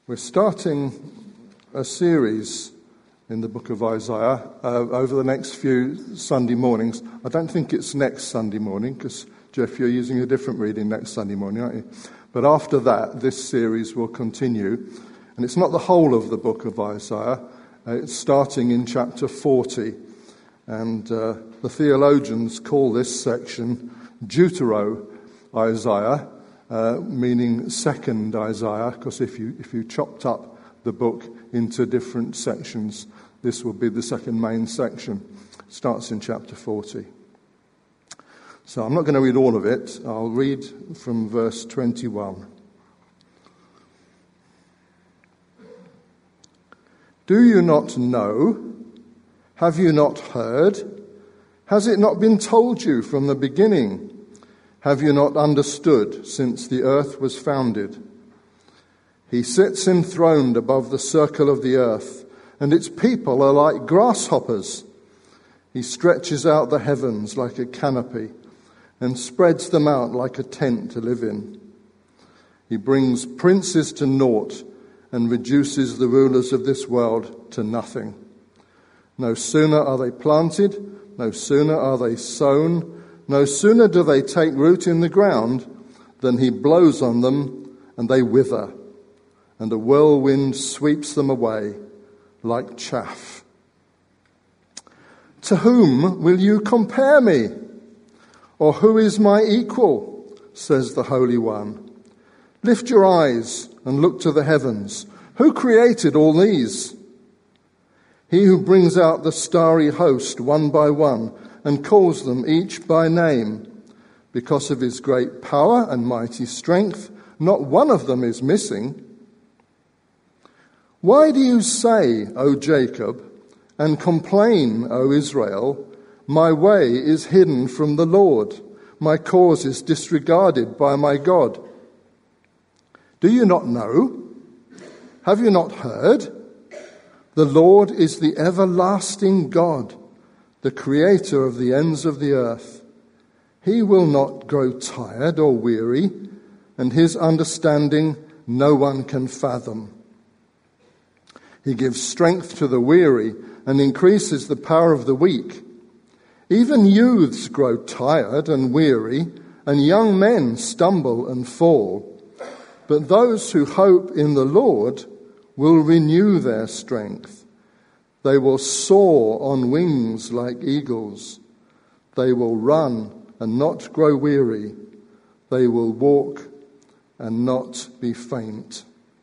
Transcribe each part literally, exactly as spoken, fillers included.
We're starting a series in the book of Isaiah uh, over the next few Sunday mornings. I don't think it's next Sunday morning because, Jeff, you're using a different reading next Sunday morning, aren't you? But after that, this series will continue. And it's not the whole of the book of Isaiah. Uh, it's starting in chapter forty. And uh, the theologians call this section Deutero-Isaiah, Uh, meaning second Isaiah, because if you if you chopped up the book into different sections, this will be the second main section. It starts in chapter forty. So I'm not going to read all of it. I'll read from verse twenty-one. Do you not know? Have you not heard? Has it not been told you from the beginning? Have you not understood since the earth was founded? He sits enthroned above the circle of the earth, and its people are like grasshoppers. He stretches out the heavens like a canopy and spreads them out like a tent to live in. He brings princes to naught and reduces the rulers of this world to nothing. No sooner are they planted, no sooner are they sown, no sooner do they take root in the ground than he blows on them and they wither, and a whirlwind sweeps them away like chaff. To whom will you compare me? Or who is my equal? Says the Holy One. Lift your eyes and look to the heavens. Who created all these? He who brings out the starry host one by one and calls them each by name. Because of his great power and mighty strength, not one of them is missing. Why do you say, O Jacob, and complain, O Israel, my way is hidden from the Lord, my cause is disregarded by my God? Do you not know? Have you not heard? The Lord is the everlasting God, the creator of the ends of the earth. He will not grow tired or weary, and his understanding no one can fathom. He gives strength to the weary and increases the power of the weak. Even youths grow tired and weary, and young men stumble and fall. But those who hope in the Lord will renew their strength. They will soar on wings like eagles. They will run and not grow weary. They will walk and not be faint.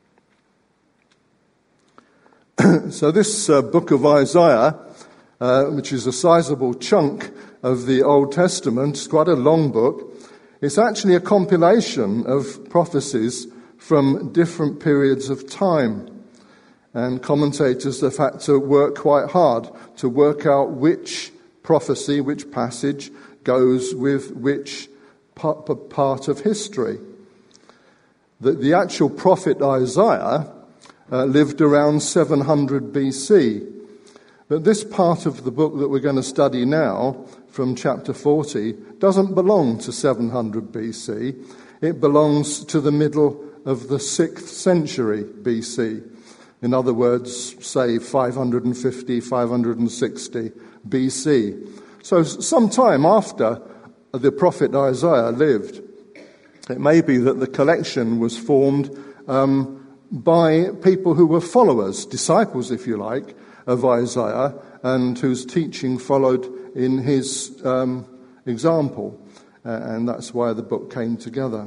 So this uh, book of Isaiah, uh, which is a sizable chunk of the Old Testament, it's quite a long book. It's actually a compilation of prophecies from different periods of time. And commentators have had to work quite hard to work out which prophecy, which passage goes with which part of history. The, the actual prophet Isaiah uh, lived around seven hundred B C. But this part of the book that we're going to study now, from chapter forty, doesn't belong to seven hundred B C. It belongs to the middle of the sixth century B C. In other words, say five hundred fifty, five hundred sixty B C. So sometime after the prophet Isaiah lived. It may be that the collection was formed um, by people who were followers, disciples, if you like, of Isaiah, and whose teaching followed in his um, example. Uh, and that's why the book came together.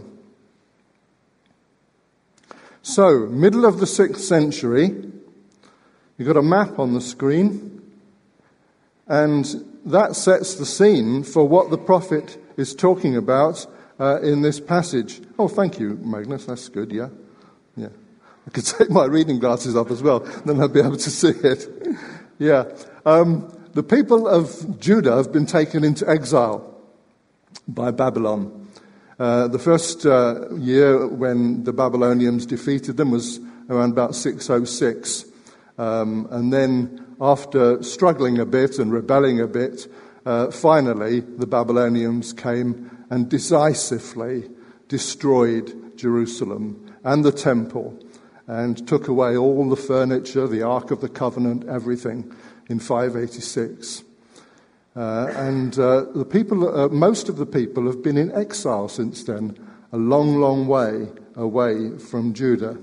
So, middle of the sixth century, you've got a map on the screen, and that sets the scene for what the prophet is talking about uh, in this passage. Oh, thank you, Magnus, that's good, yeah. Yeah. I could take my reading glasses up as well, then I'll be able to see it. Yeah. Um, the people of Judah have been taken into exile by Babylon. Uh, the first uh, year when the Babylonians defeated them was around about six oh six. Um, and then after struggling a bit and rebelling a bit, uh, finally the Babylonians came and decisively destroyed Jerusalem and the temple and took away all the furniture, the Ark of the Covenant, everything in five eighty-six. Uh, and uh, the people, uh, most of the people have been in exile since then, a long, long way away from Judah.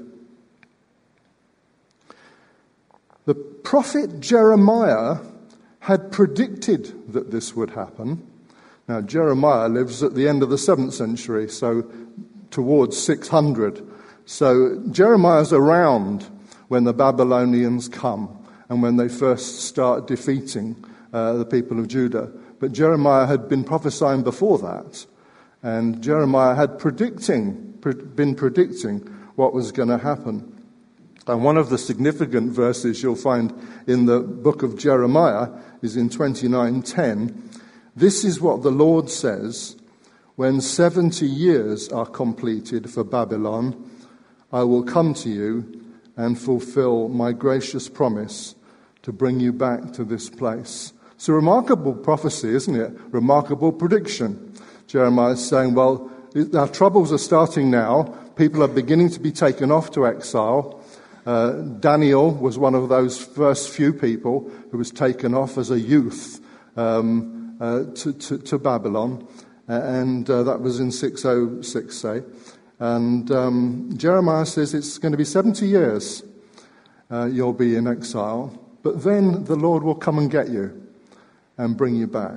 The prophet Jeremiah had predicted that this would happen. Now, Jeremiah lives at the end of the seventh century, so towards six hundred. So Jeremiah's around when the Babylonians come and when they first start defeating uh, the people of Judah. But Jeremiah had been prophesying before that, and Jeremiah had predicting, pre- been predicting what was going to happen. And one of the significant verses you'll find in the book of Jeremiah is in twenty-nine ten. This is what the Lord says: when seventy years are completed for Babylon, I will come to you and fulfill my gracious promise to bring you back to this place. It's a remarkable prophecy, isn't it? Remarkable prediction. Jeremiah is saying, well, our troubles are starting now. People are beginning to be taken off to exile. Uh, Daniel was one of those first few people who was taken off as a youth um, uh, to, to, to Babylon. Uh, and uh, that was in six oh six, say. And um, Jeremiah says it's going to be seventy years uh, you'll be in exile. But then the Lord will come and get you and bring you back.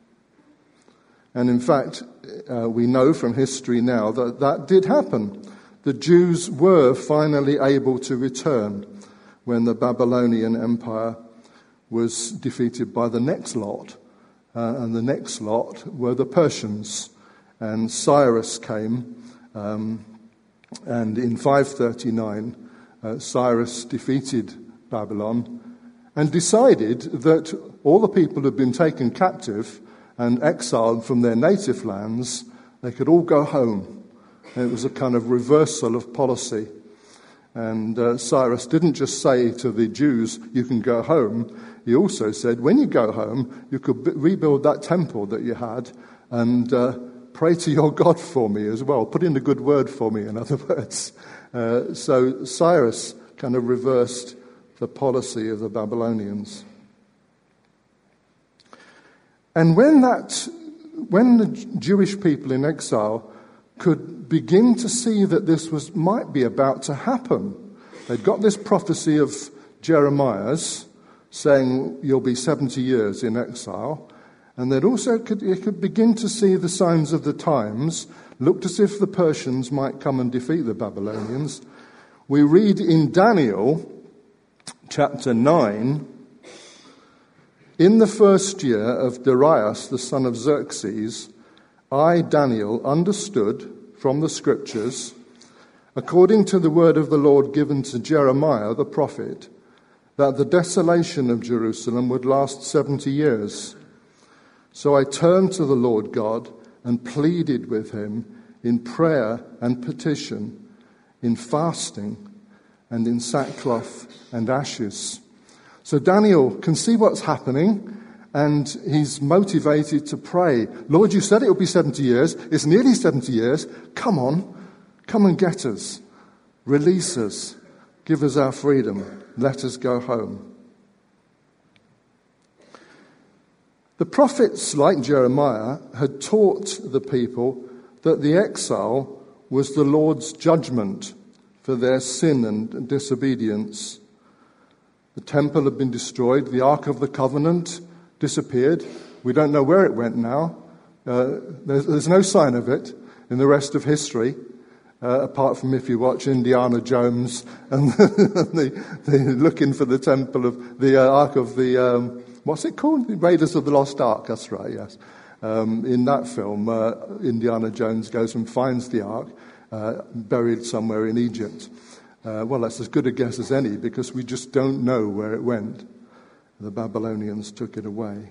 And in fact, uh, we know from history now that that did happen. The Jews were finally able to return when the Babylonian Empire was defeated by the next lot. Uh, and the next lot were the Persians. And Cyrus came, um, and in five thirty-nine, uh, Cyrus defeated Babylon and decided that all the people who had been taken captive and exiled from their native lands, they could all go home. And it was a kind of reversal of policy. And uh, Cyrus didn't just say to the Jews, you can go home. He also said, when you go home, you could b- rebuild that temple that you had and uh, pray to your God for me as well. Put in a good word for me, in other words. Uh, so Cyrus kind of reversed the policy of the Babylonians. And when that, when the Jewish people in exile could begin to see that this was might be about to happen, they'd got this prophecy of Jeremiah's saying you'll be seventy years in exile, and they'd also could, they could begin to see the signs of the times, looked as if the Persians might come and defeat the Babylonians. We read in Daniel chapter nine, in the first year of Darius, the son of Xerxes, I, Daniel, understood from the scriptures, according to the word of the Lord given to Jeremiah the prophet, that the desolation of Jerusalem would last seventy years. So I turned to the Lord God and pleaded with him in prayer and petition, in fasting and in sackcloth and ashes. So Daniel can see what's happening, and he's motivated to pray. Lord, you said it would be seventy years. It's nearly seventy years. Come on. Come and get us. Release us. Give us our freedom. Let us go home. The prophets, like Jeremiah, had taught the people that the exile was the Lord's judgment for their sin and disobedience. The temple had been destroyed. The Ark of the Covenant disappeared. We don't know where it went now. Uh, there's, there's no sign of it in the rest of history, uh, apart from if you watch Indiana Jones and the, the looking for the temple of the uh, Ark of the, um, what's it called? The Raiders of the Lost Ark, that's right, yes. Um, in that film, uh, Indiana Jones goes and finds the Ark, uh, buried somewhere in Egypt. Uh, well, that's as good a guess as any, because we just don't know where it went. The Babylonians took it away.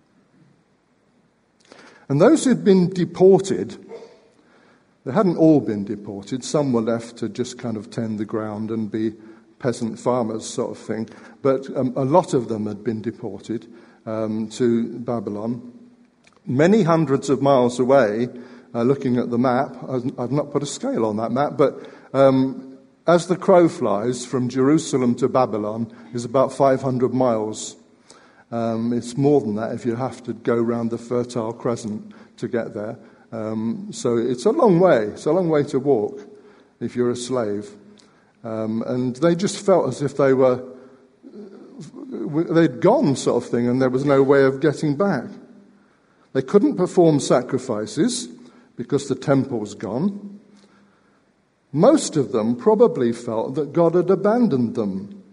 And those who'd been deported, they hadn't all been deported. Some were left to just kind of tend the ground and be peasant farmers sort of thing. But um, a lot of them had been deported um, to Babylon. Many hundreds of miles away, uh, looking at the map, I've, I've not put a scale on that map, but um, as the crow flies from Jerusalem to Babylon is about five hundred miles. Um, it's more than that if you have to go round the Fertile Crescent to get there. Um, so it's a long way. It's a long way to walk if you're a slave. Um, and they just felt as if they were, they'd gone sort of thing, and there was no way of getting back. They couldn't perform sacrifices because the temple's gone. Most of them probably felt that God had abandoned them.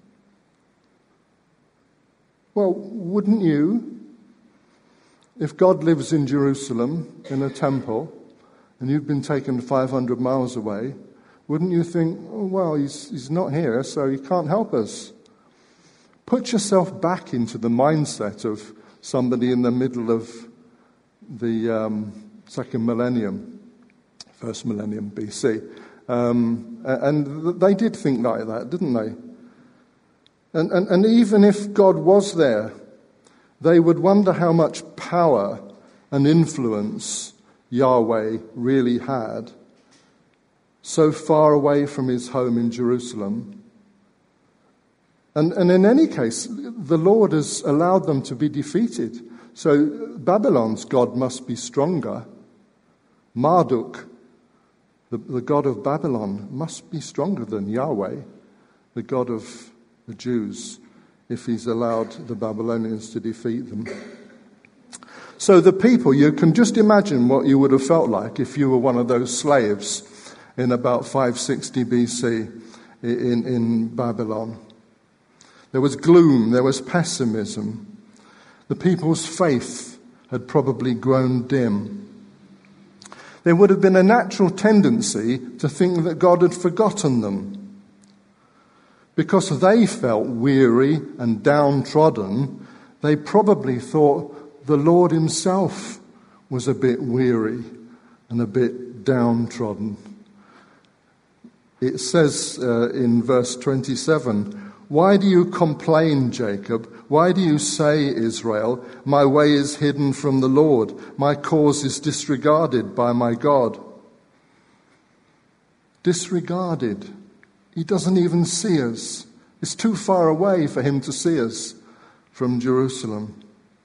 Well, wouldn't you? If God lives in Jerusalem, in a temple, and you've been taken five hundred miles away, wouldn't you think, oh, well, he's, he's not here, so he can't help us? Put yourself back into the mindset of somebody in the middle of the um, second millennium, first millennium B C. Um, and they did think like that, didn't they? And, and, and even if God was there, they would wonder how much power and influence Yahweh really had, so far away from his home in Jerusalem. And, and in any case, the Lord has allowed them to be defeated. So Babylon's God must be stronger. Marduk, the, the god of Babylon, must be stronger than Yahweh, the God of the Jews, if he's allowed the Babylonians to defeat them. So the people, you can just imagine what you would have felt like if you were one of those slaves in about five sixty B C in, in Babylon. There was gloom, there was pessimism. The people's faith had probably grown dim. There would have been a natural tendency to think that God had forgotten them. Because they felt weary and downtrodden, they probably thought the Lord himself was a bit weary and a bit downtrodden. It says uh, in verse twenty-seven, "Why do you complain, Jacob? Why do you say, Israel, my way is hidden from the Lord, my cause is disregarded by my God?" Disregarded. He doesn't even see us. It's too far away for him to see us from Jerusalem.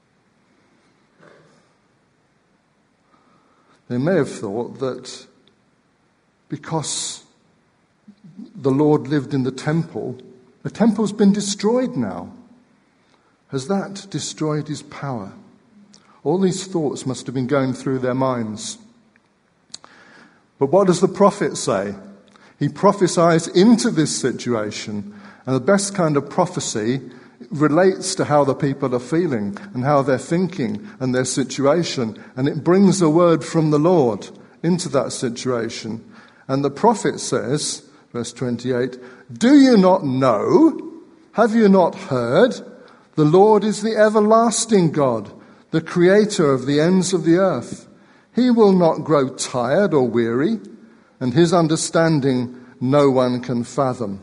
They may have thought that because the Lord lived in the temple, the temple's been destroyed now. Has that destroyed his power? All these thoughts must have been going through their minds. But what does the prophet say? He prophesies into this situation, and the best kind of prophecy relates to how the people are feeling and how they're thinking and their situation, and it brings a word from the Lord into that situation. And the prophet says, verse twenty-eight, "Do you not know? Have you not heard? The Lord is the everlasting God, the creator of the ends of the earth. He will not grow tired or weary, and his understanding no one can fathom."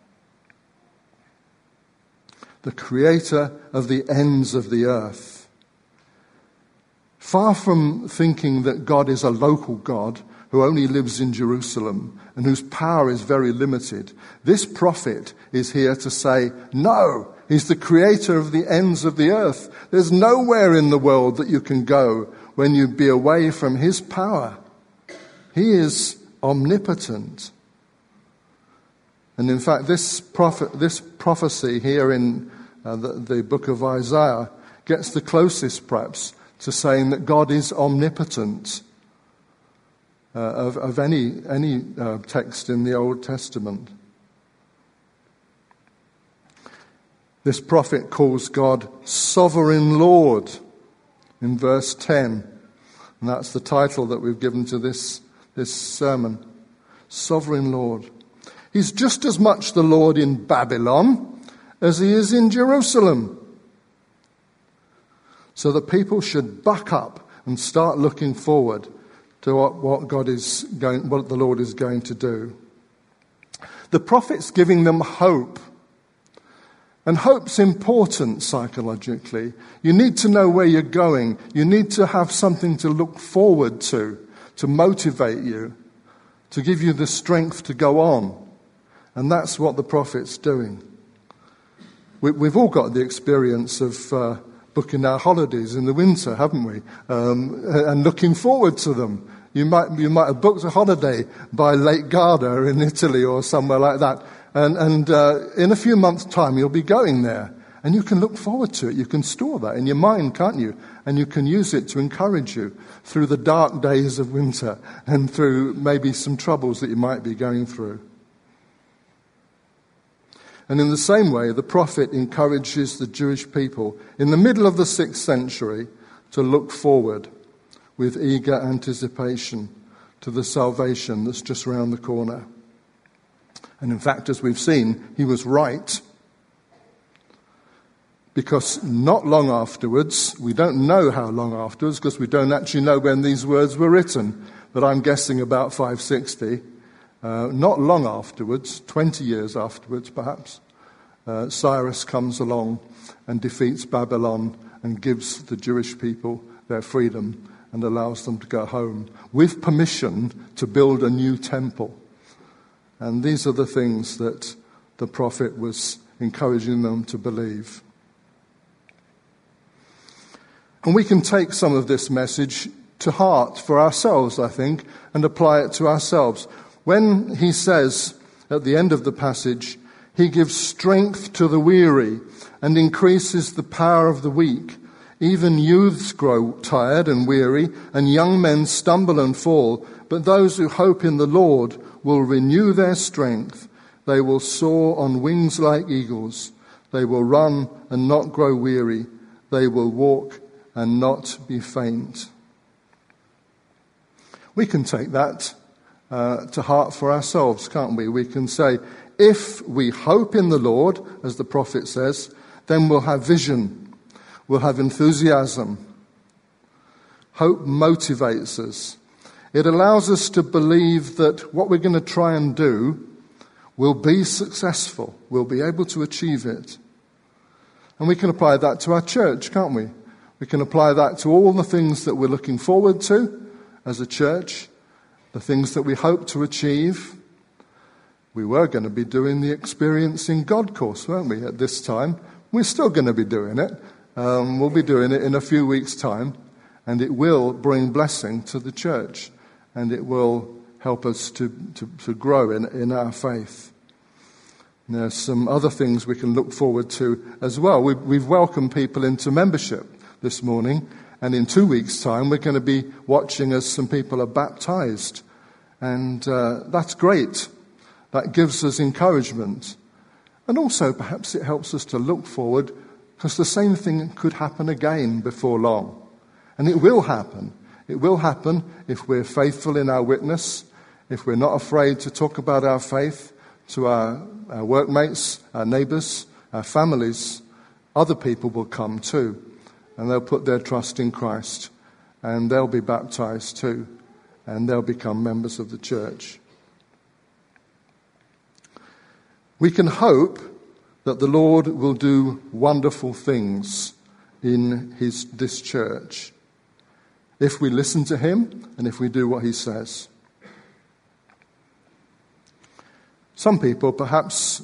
The creator of the ends of the earth. Far from thinking that God is a local God who only lives in Jerusalem and whose power is very limited, this prophet is here to say, no, he's the creator of the ends of the earth. There's nowhere in the world that you can go when you be away from his power. He is omnipotent. And in fact, this prophet, this prophecy here in uh, the, the book of Isaiah gets the closest, perhaps, to saying that God is omnipotent uh, of, of any any uh, text in the Old Testament. This prophet calls God Sovereign Lord in verse ten, and that's the title that we've given to this this sermon. Sovereign Lord. He's just as much the Lord in Babylon as he is in Jerusalem. So the people should buck up and start looking forward to what, what God is going, what the Lord is going to do. The prophet's giving them hope. And hope's important psychologically. You need to know where you're going. You need to have something to look forward to, to motivate you, to give you the strength to go on. And that's what the prophet's doing. We, we've all got the experience of uh, booking our holidays in the winter, haven't we? Um, and looking forward to them. You might you might have booked a holiday by Lake Garda in Italy or somewhere like that. And, and uh, in a few months' time, you'll be going there. And you can look forward to it. You can store that in your mind, can't you? And you can use it to encourage you through the dark days of winter and through maybe some troubles that you might be going through. And in the same way, the prophet encourages the Jewish people in the middle of the sixth century to look forward with eager anticipation to the salvation that's just round the corner. And in fact, as we've seen, he was right. Because not long afterwards, we don't know how long afterwards, because we don't actually know when these words were written, but I'm guessing about five sixty. Uh, not long afterwards, twenty years afterwards perhaps, uh, Cyrus comes along and defeats Babylon and gives the Jewish people their freedom and allows them to go home with permission to build a new temple. And these are the things that the prophet was encouraging them to believe. And we can take some of this message to heart for ourselves, I think, and apply it to ourselves. When he says at the end of the passage, he gives strength to the weary and increases the power of the weak. Even youths grow tired and weary, and young men stumble and fall. But those who hope in the Lord will renew their strength. They will soar on wings like eagles. They will run and not grow weary. They will walk and not be faint. We can take that uh, to heart for ourselves, can't we? We can say, if we hope in the Lord, as the prophet says, then we'll have vision. We'll have enthusiasm. Hope motivates us. It allows us to believe that what we're going to try and do will be successful. We'll be able to achieve it. And we can apply that to our church, can't we? We can apply that to all the things that we're looking forward to as a church, the things that we hope to achieve. We were going to be doing the Experiencing God course, weren't we, at this time? We're still going to be doing it. Um, we'll be doing it in a few weeks' time, and it will bring blessing to the church, and it will help us to, to, to grow in, in our faith. And there's some other things we can look forward to as well. We, we've welcomed people into membership this morning, and in two weeks' time we're going to be watching as some people are baptized. And uh, that's great. That gives us encouragement. And also perhaps it helps us to look forward, because the same thing could happen again before long. And it will happen. It will happen if we're faithful in our witness, if we're not afraid to talk about our faith to our, our workmates, our neighbours, our families. Other people will come too, and they'll put their trust in Christ, and they'll be baptized too, and they'll become members of the church. We can hope that the Lord will do wonderful things in his this church if we listen to him and if we do what he says. Some people perhaps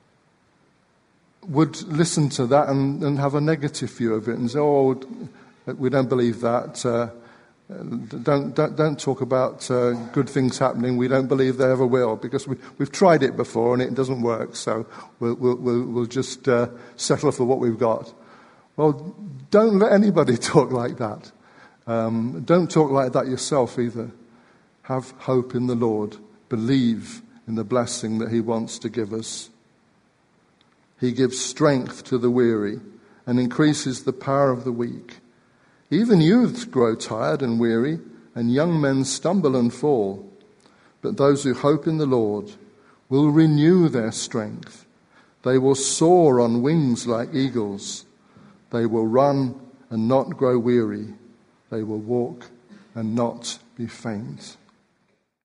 would listen to that and, and have a negative view of it and say, oh, we don't believe that. Uh, don't, don't, don't talk about uh, good things happening. We don't believe they ever will, because we, we've tried it before and it doesn't work. So we'll, we'll, we'll just uh, settle for what we've got. Well, don't let anybody talk like that. Um, don't talk like that yourself either. Have hope in the Lord. Believe in the blessing that he wants to give us. He gives strength to the weary and increases the power of the weak. Even youths grow tired and weary, and young men stumble and fall. But those who hope in the Lord will renew their strength. They will soar on wings like eagles. They will run and not grow weary. They will walk and not be faint.